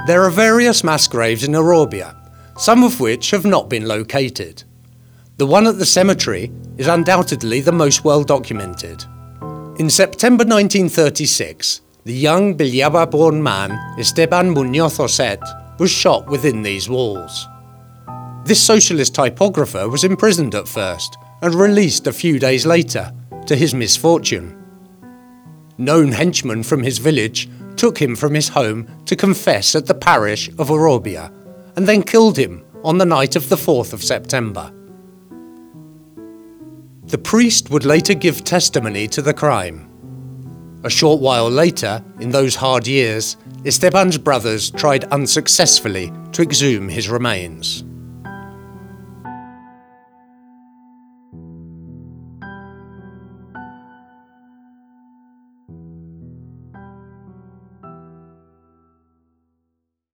There are various mass graves in Orobia, some of which have not been located. The one at the cemetery is undoubtedly the most well documented. In September 1936, the young Villaba-born man, Esteban Muñoz Oset, was shot within these walls. This socialist typographer was imprisoned at first and released a few days later, to his misfortune. Known henchmen from his village took him from his home to confess at the parish of Orobia, and then killed him on the night of the 4th of September. The priest would later give testimony to the crime. A short while later, in those hard years, Esteban's brothers tried unsuccessfully to exhume his remains.